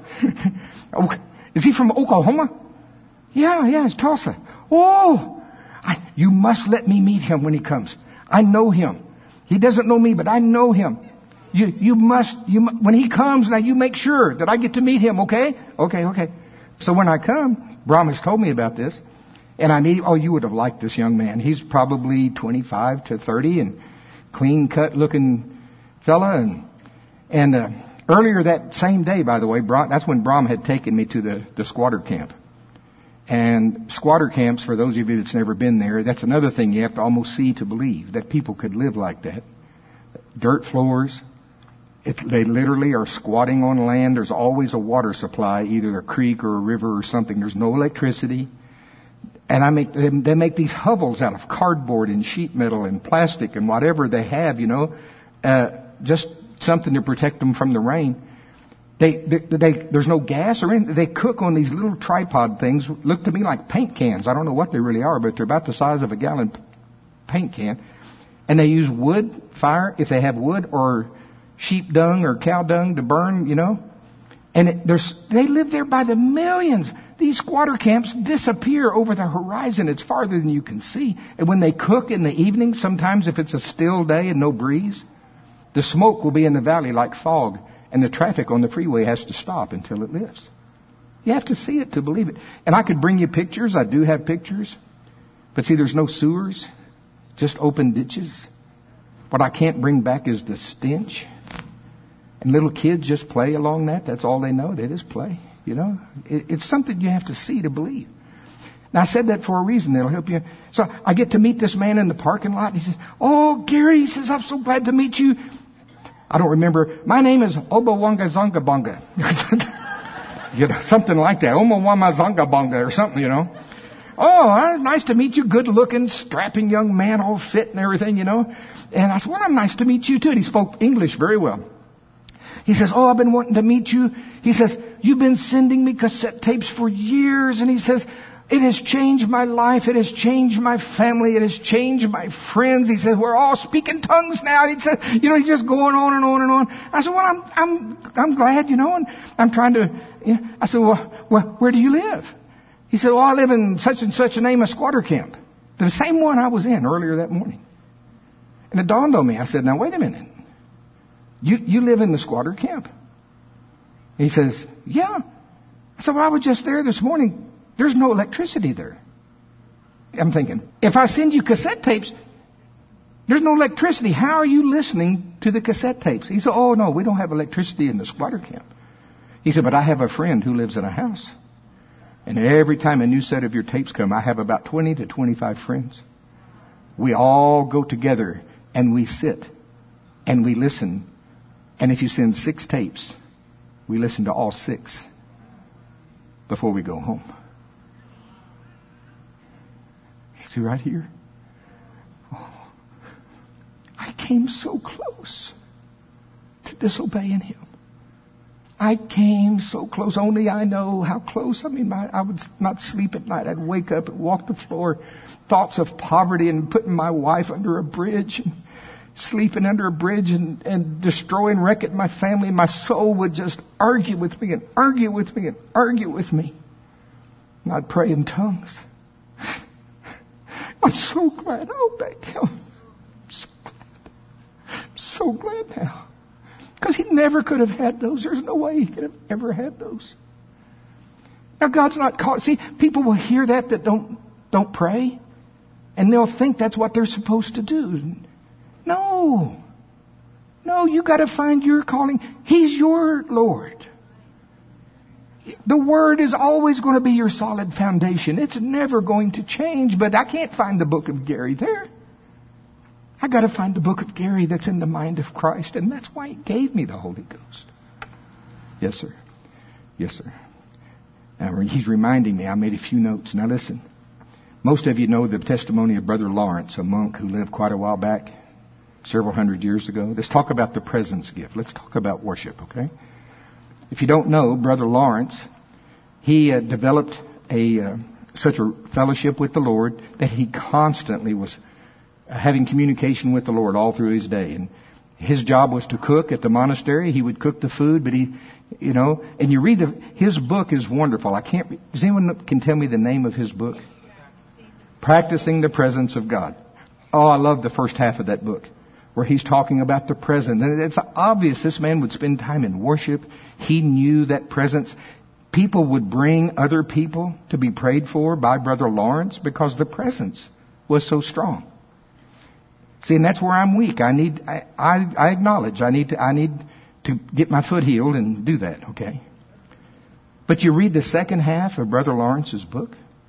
Speaker 1: is he from Oklahoma? Yeah, yeah, it's Tulsa. Oh, I, you must let me meet him when he comes. I know him. He doesn't know me, but I know him. You, you must, you, when he comes, now you make sure that I get to meet him, okay? Okay, okay. So when I come, Brom has told me about this, and I meet, oh, you would have liked this young man. He's probably twenty-five to thirty and clean cut looking fella. And, and, uh, earlier that same day, by the way, Brom, that's when Brom had taken me to the, the squatter camp. And squatter camps, for those of you that's never been there, that's another thing you have to almost see to believe that people could live like that. Dirt floors. It, they literally are squatting on land. There's always a water supply, either a creek or a river or something. There's no electricity. And I make they, they make these hovels out of cardboard and sheet metal and plastic and whatever they have, you know, uh, just something to protect them from the rain. They, they, they, there's no gas or anything. They cook on these little tripod things. Look to me like paint cans. I don't know what they really are, but they're about the size of a gallon paint can. And they use wood, fire, if they have wood, or sheep dung or cow dung to burn, you know. And it, there's, they live there by the millions. These squatter camps disappear over the horizon. It's farther than you can see. And when they cook in the evening, sometimes if it's a still day and no breeze, the smoke will be in the valley like fog. And the traffic on the freeway has to stop until it lifts. You have to see it to believe it. And I could bring you pictures. I do have pictures. But see, there's no sewers. Just open ditches. What I can't bring back is the stench. And little kids just play along that. That's all they know. They just play. You know, it, it's something you have to see to believe. Now, I said that for a reason. It'll help you. So I get to meet this man in the parking lot. And he says, oh, Gary, he says, I'm so glad to meet you. I don't remember. My name is Obawanga Zongabonga. You know, something like that. Omawama Zongabonga or something, you know. Oh, it's nice to meet you. Good looking, strapping young man, all fit and everything, you know. And I said, well, I'm nice to meet you too. And he spoke English very well. He says, oh, I've been wanting to meet you. He says, you've been sending me cassette tapes for years. And he says, it has changed my life. It has changed my family. It has changed my friends. He says, we're all speaking tongues now. And he said, you know, he's just going on and on and on. I said, well, I'm, I'm, I'm glad, you know, and I'm trying to, you know. I said, well, well, where do you live? He said, well, I live in such and such a name, a squatter camp. The same one I was in earlier that morning. And it dawned on me. I said, now, wait a minute. You, you live in the squatter camp? He says, yeah. I said, well, I was just there this morning. There's no electricity there. I'm thinking, if I send you cassette tapes, there's no electricity. How are you listening to the cassette tapes? He said, oh, no, we don't have electricity in the squatter camp. He said, but I have a friend who lives in a house. And every time a new set of your tapes come, I have about twenty to twenty-five friends. We all go together and we sit and we listen. And if you send six tapes, we listen to all six before we go home. See right here? Oh, I came so close to disobeying him. I came so close. Only I know how close. I mean, my, I would not sleep at night. I'd wake up and walk the floor. Thoughts of poverty and putting my wife under a bridge and sleeping under a bridge and, and destroying, wrecking my family. My soul would just argue with me and argue with me and argue with me. And I'd pray in tongues. I'm so glad I obeyed Him. I'm so glad. I'm so glad now. Because He never could have had those. There's no way He could have ever had those. Now God's not called. See, people will hear that that don't don't pray, and they'll think that's what they're supposed to do. No. No, you got to find your calling. He's your Lord. The Word is always going to be your solid foundation. It's never going to change, but I can't find the book of Gary there. I got to find the book of Gary that's in the mind of Christ, and that's why He gave me the Holy Ghost. Yes, sir. Yes, sir. Now, He's reminding me. I made a few notes. Now, listen. Most of you know the testimony of Brother Lawrence, a monk who lived quite a while back, several hundred years ago. Let's talk about the presence gift. Let's talk about worship, okay? If you don't know, Brother Lawrence, he uh, developed a uh, such a fellowship with the Lord that he constantly was having communication with the Lord all through his day. And his job was to cook at the monastery. He would cook the food, but he, you know, and you read the, his book is wonderful. I can't, does anyone can tell me the name of his book? Practicing the Presence of God. Oh, I love the first half of that book, where he's talking about the presence. And it's obvious this man would spend time in worship. He knew that presence. People would bring other people to be prayed for by Brother Lawrence because the presence was so strong. See, and that's where I'm weak. I need, I, I, I acknowledge I need to, I need to get my foot healed and do that, okay? But you read the second half of Brother Lawrence's book.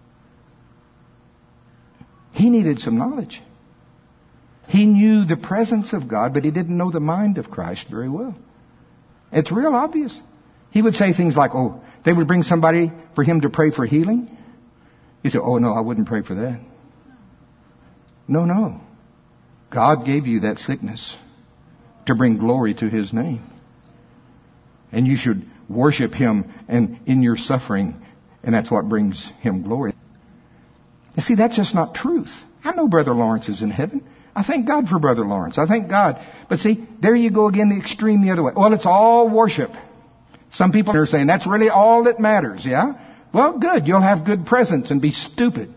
Speaker 1: He needed some knowledge. He knew the presence of God, but he didn't know the mind of Christ very well. It's real obvious. He would say things like, oh, they would bring somebody for him to pray for healing. He said, oh, no, I wouldn't pray for that. No, no. God gave you that sickness to bring glory to His name. And you should worship Him and in your suffering, and that's what brings Him glory. You see, that's just not truth. I know Brother Lawrence is in heaven. I thank God for Brother Lawrence. I thank God. But see, there you go again, the extreme the other way. Well, it's all worship. Some people are saying that's really all that matters, yeah? Well, good. You'll have good presence and be stupid.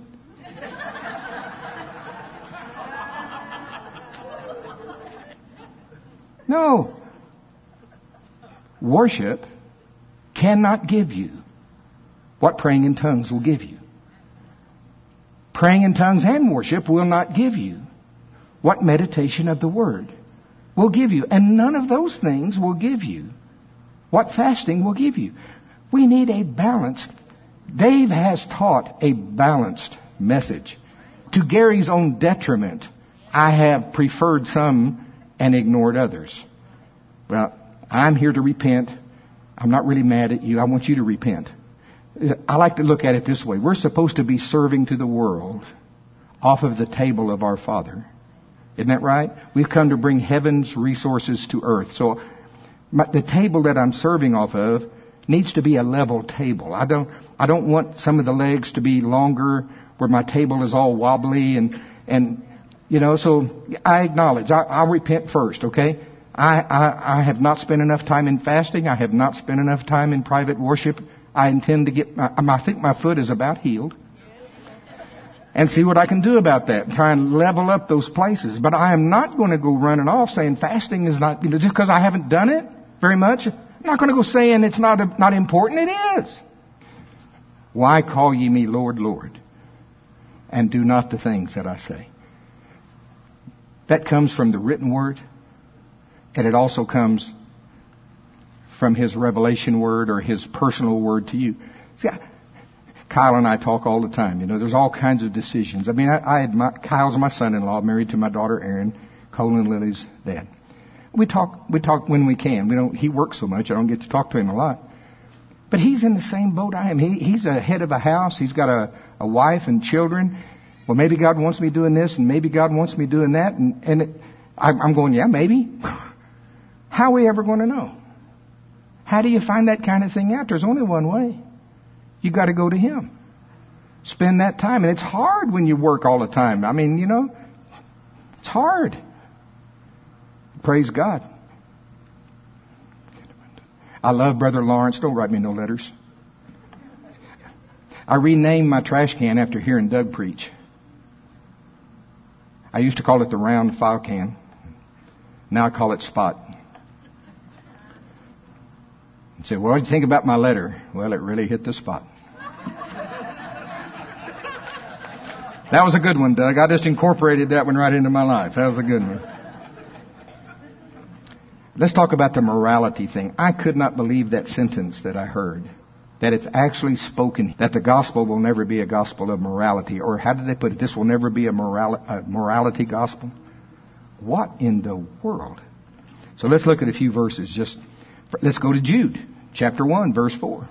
Speaker 1: No. Worship cannot give you what praying in tongues will give you. Praying in tongues and worship will not give you what meditation of the Word will give you. And none of those things will give you what fasting will give you. We need a balanced, Dave has taught a balanced message. To Gary's own detriment, I have preferred some and ignored others. Well, I'm here to repent. I'm not really mad at you. I want you to repent. I like to look at it this way. We're supposed to be serving to the world off of the table of our Father. Isn't that right? We've come to bring heaven's resources to earth. So my, the table that I'm serving off of needs to be a level table. I don't, I don't want some of the legs to be longer where my table is all wobbly and, and, you know, so I acknowledge, I, I'll repent first, okay? I, I, I have not spent enough time in fasting. I have not spent enough time in private worship. I intend to get, my, I think my foot is about healed. And see what I can do about that. Try and level up those places. But I am not going to go running off saying fasting is not, you know, just because I haven't done it very much. I'm not going to go saying it's not, not important. It is. Why call ye me Lord, Lord, and do not the things that I say? That comes from the written word, and it also comes from His revelation word or His personal word to you. See, I, Kyle and I talk all the time. You know, there's all kinds of decisions. I mean, I, I admire, Kyle's my son-in-law, married to my daughter Erin, Colin and Lily's dad. We talk, we talk when we can. We don't. He works so much, I don't get to talk to him a lot. But he's in the same boat I am. He, he's a head of a house. He's got a, a wife and children. Well, maybe God wants me doing this, and maybe God wants me doing that, and, and it, I, I'm going, yeah, maybe. How are we ever going to know? How do you find that kind of thing out? There's only one way. You got to go to Him. Spend that time. And it's hard when you work all the time. I mean, you know, it's hard. Praise God. I love Brother Lawrence. Don't write me no letters. I renamed my trash can after hearing Doug preach. I used to call it the round file can. Now I call it Spot. And say, well, what do you think about my letter? Well, it really hit the spot. That was a good one, Doug. I just incorporated that one right into my life. That was a good one. Let's talk about the morality thing. I could not believe that sentence that I heard. That it's actually spoken, that the gospel will never be a gospel of morality. Or how did they put it? This will never be a, moral, a morality gospel. What in the world? So let's look at a few verses. Just let's go to Jude, chapter one, verse four.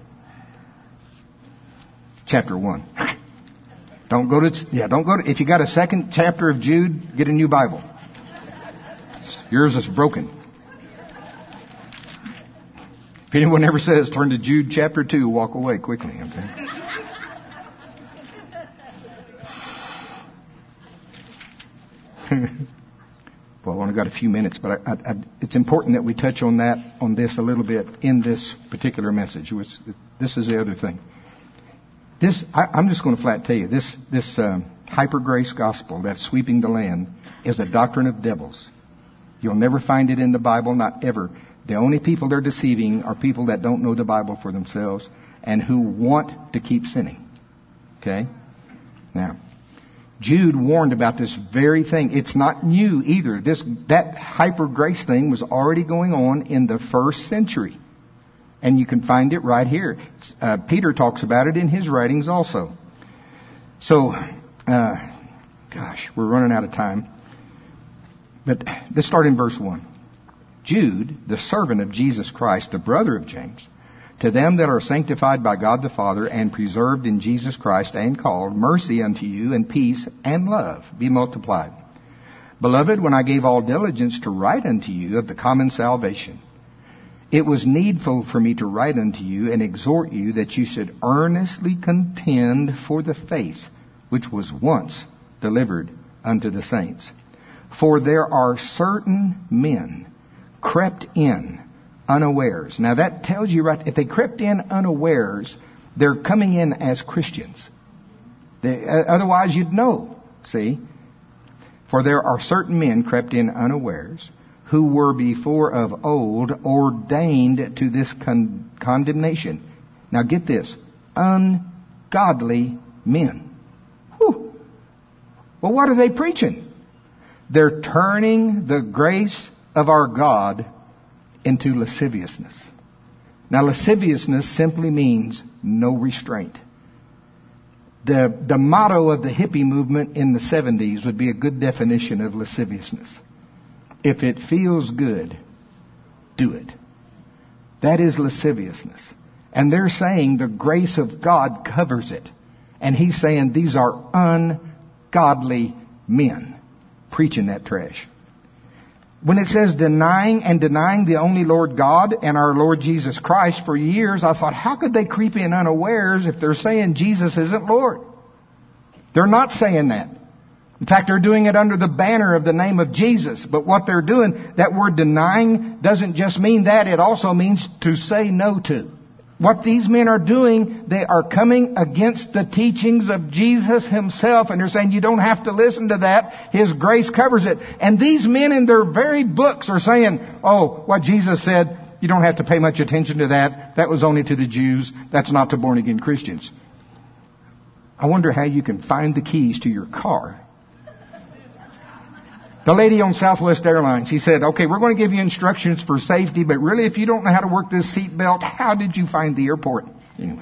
Speaker 1: Chapter one. Don't go to, yeah, don't go to, if you got a second chapter of Jude, get a new Bible. Yours is broken. If anyone ever says, turn to Jude chapter two, walk away quickly, okay? Well, I've only got a few minutes, but I, I, it's important that we touch on that, on this a little bit in this particular message. It was, this is the other thing. This, I, I'm just going to flat tell you, this, this um, hyper grace gospel that's sweeping the land is a doctrine of devils. You'll never find it in the Bible, not ever. The only people they're deceiving are people that don't know the Bible for themselves and who want to keep sinning. Okay? Now, Jude warned about this very thing. It's not new either. This, that hyper grace thing was already going on in the first century. And you can find it right here. Uh, Peter talks about it in his writings also. So, uh, gosh, we're running out of time. But let's start in verse one. Jude, the servant of Jesus Christ, the brother of James, to them that are sanctified by God the Father and preserved in Jesus Christ and called, mercy unto you and peace and love be multiplied. Beloved, when I gave all diligence to write unto you of the common salvation, it was needful for me to write unto you and exhort you that you should earnestly contend for the faith which was once delivered unto the saints. For there are certain men crept in unawares. Now that tells you right, if they crept in unawares, they're coming in as Christians. They, uh, otherwise you'd know, see? For there are certain men crept in unawares, who were before of old ordained to this con- condemnation. Now get this, ungodly men. Whew. Well, what are they preaching? They're turning the grace of our God into lasciviousness. Now, lasciviousness simply means no restraint. The, the motto of the hippie movement in the seventies would be a good definition of lasciviousness. If it feels good, do it. That is lasciviousness. And they're saying the grace of God covers it. And he's saying these are ungodly men preaching that trash. When it says denying and denying the only Lord God and our Lord Jesus Christ, for years I thought, how could they creep in unawares if they're saying Jesus isn't Lord? They're not saying that. In fact, they're doing it under the banner of the name of Jesus. But what they're doing, that word denying doesn't just mean that. It also means to say no to. What these men are doing, they are coming against the teachings of Jesus himself. And they're saying you don't have to listen to that. His grace covers it. And these men in their very books are saying, oh, what Jesus said, you don't have to pay much attention to that. That was only to the Jews. That's not to born again Christians. I wonder how you can find the keys to your car. The lady on Southwest Airlines, she said, okay, we're going to give you instructions for safety, but really if you don't know how to work this seat belt, how did you find the airport? Anyway.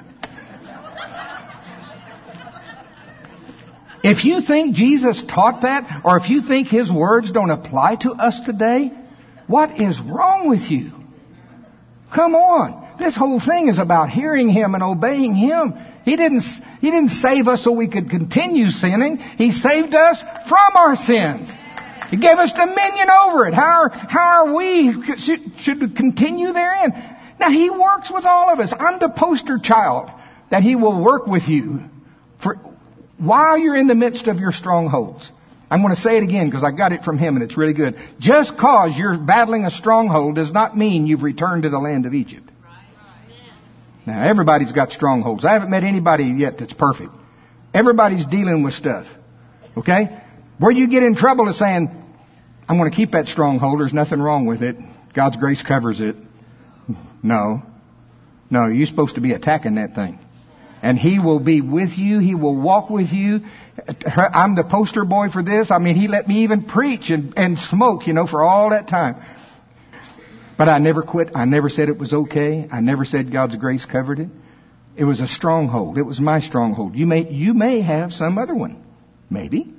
Speaker 1: If you think Jesus taught that, or if you think his words don't apply to us today, what is wrong with you? Come on. This whole thing is about hearing him and obeying him. He didn't, he didn't save us so we could continue sinning. He saved us from our sins. He gave us dominion over it. How are, how are we should, should continue therein? Now, He works with all of us. I'm the poster child that He will work with you for while you're in the midst of your strongholds. I'm going to say it again because I got it from Him and it's really good. Just cause you're battling a stronghold does not mean you've returned to the land of Egypt. Now, everybody's got strongholds. I haven't met anybody yet that's perfect. Everybody's dealing with stuff. Okay? Where you get in trouble is saying, I'm going to keep that stronghold. There's nothing wrong with it. God's grace covers it. No. No, you're supposed to be attacking that thing. And He will be with you. He will walk with you. I'm the poster boy for this. I mean, He let me even preach and, and smoke, you know, for all that time. But I never quit. I never said it was okay. I never said God's grace covered it. It was a stronghold. It was my stronghold. You may, you may have some other one. Maybe.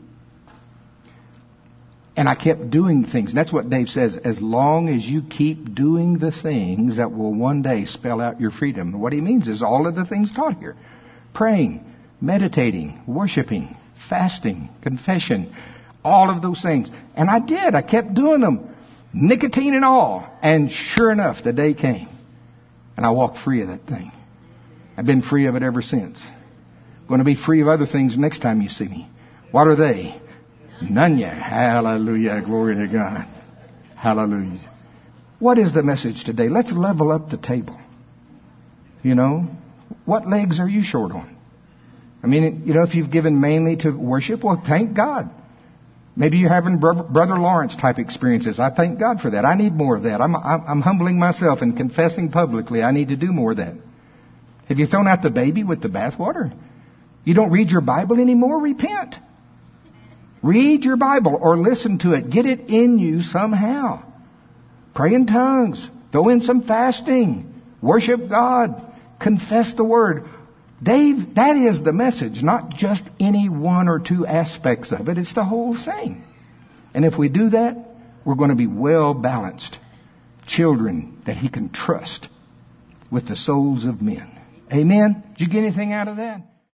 Speaker 1: And I kept doing things. And that's what Dave says. As long as you keep doing the things that will one day spell out your freedom. What he means is all of the things taught here. Praying, meditating, worshiping, fasting, confession. All of those things. And I did. I kept doing them. Nicotine and all. And sure enough, the day came. And I walked free of that thing. I've been free of it ever since. Going to be free of other things next time you see me. What are they? None yet. Hallelujah. Glory to God. Hallelujah. What is the message today? Let's level up the table. You know, what legs are you short on? I mean, you know, if you've given mainly to worship, well, thank God. Maybe you're having Brother Lawrence type experiences. I thank God for that. I need more of that. I'm, I'm, I'm humbling myself and confessing publicly. I need to do more of that. Have you thrown out the baby with the bathwater? You don't read your Bible anymore? Repent. Read your Bible or listen to it. Get it in you somehow. Pray in tongues. Throw in some fasting. Worship God. Confess the Word. Dave, that is the message, not just any one or two aspects of it. It's the whole thing. And if we do that, we're going to be well balanced children that He can trust with the souls of men. Amen? Did you get anything out of that?